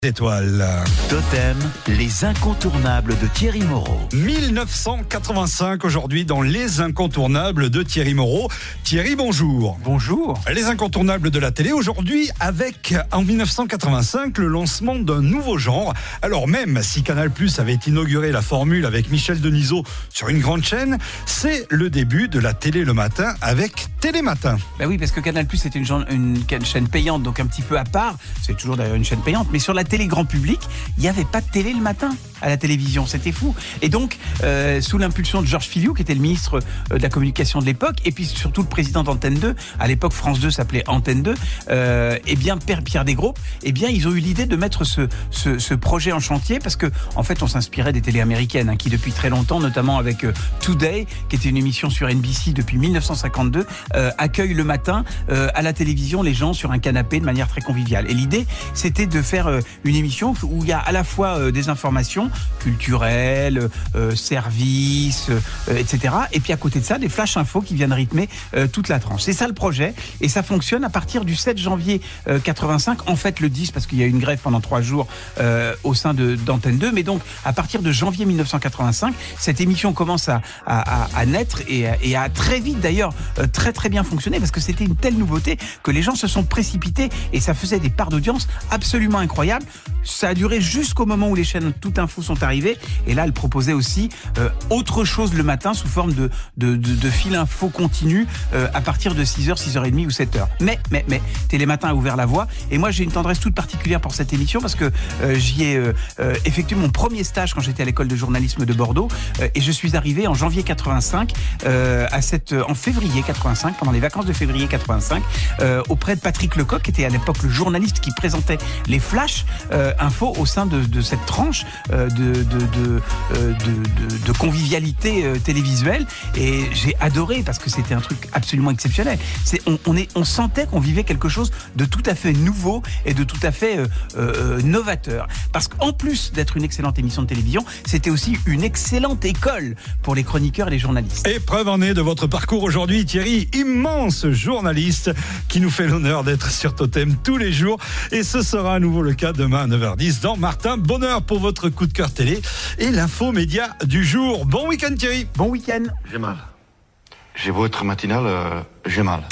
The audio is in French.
Étoiles. Totem, les incontournables de Thierry Moreau. 1985 aujourd'hui dans les incontournables de Thierry Moreau. Thierry, bonjour. Bonjour. Les incontournables de la télé aujourd'hui avec, en 1985, le lancement d'un nouveau genre. Alors même si Canal+ avait inauguré la formule avec Michel Denisot sur une grande chaîne, c'est le début de la télé le matin avec Télématin. Ben oui, parce que Canal+ c'était une chaîne payante, donc un petit peu à part. C'est toujours d'ailleurs une chaîne payante, mais sur la télé grand public, il n'y avait pas de télé le matin à la télévision, c'était fou. Et donc, sous l'impulsion de Georges Filiou, qui était le ministre de la communication de l'époque, et puis surtout le président d'Antenne 2, à l'époque France 2 s'appelait Antenne 2, et bien Pierre Desgros, et bien ils ont eu l'idée de mettre ce projet en chantier, parce que en fait on s'inspirait des télés américaines, qui depuis très longtemps, notamment avec Today, qui était une émission sur NBC depuis 1952, accueille le matin à la télévision les gens sur un canapé de manière très conviviale. Et l'idée, c'était de faire une émission où il y a à la fois des informations culturelles, services, etc. Et puis à côté de ça, des flash infos qui viennent rythmer toute la tranche. C'est ça le projet, et ça fonctionne à partir du 7 janvier 85. En fait, le 10, parce qu'il y a eu une grève pendant 3 jours au sein d'Antenne 2. Mais donc, à partir de janvier 1985, cette émission commence à naître et à très vite, d'ailleurs, très très bien fonctionner, parce que c'était une telle nouveauté que les gens se sont précipités et ça faisait des parts d'audience absolument incroyables. Ça a duré jusqu'au moment où les chaînes Tout Info sont arrivées, et là, elle proposait aussi autre chose le matin sous forme de fil info continu à partir de 6h, 6h30 ou 7h. Mais Télématin a ouvert la voie, et moi j'ai une tendresse toute particulière pour cette émission parce que j'y ai effectué mon premier stage quand j'étais à l'école de journalisme de Bordeaux, et je suis arrivé en janvier 85 en février 85, pendant les vacances de février 85, auprès de Patrick Lecoq, qui était à l'époque le journaliste qui présentait les flashs info au sein de cette tranche de convivialité télévisuelle, et j'ai adoré parce que c'était un truc absolument exceptionnel. On sentait qu'on vivait quelque chose de tout à fait nouveau et de tout à fait novateur, parce qu'en plus d'être une excellente émission de télévision, c'était aussi une excellente école pour les chroniqueurs et les journalistes. Et preuve en est de votre parcours aujourd'hui, Thierry, immense journaliste qui nous fait l'honneur d'être sur Totem tous les jours, et ce sera à nouveau le cas demain à 9h10 dans Martin Bonheur pour votre coup de cœur télé et l'info média du jour. Bon week-end, Thierry. Bon week-end. J'ai mal. J'ai beau être matinal, j'ai mal.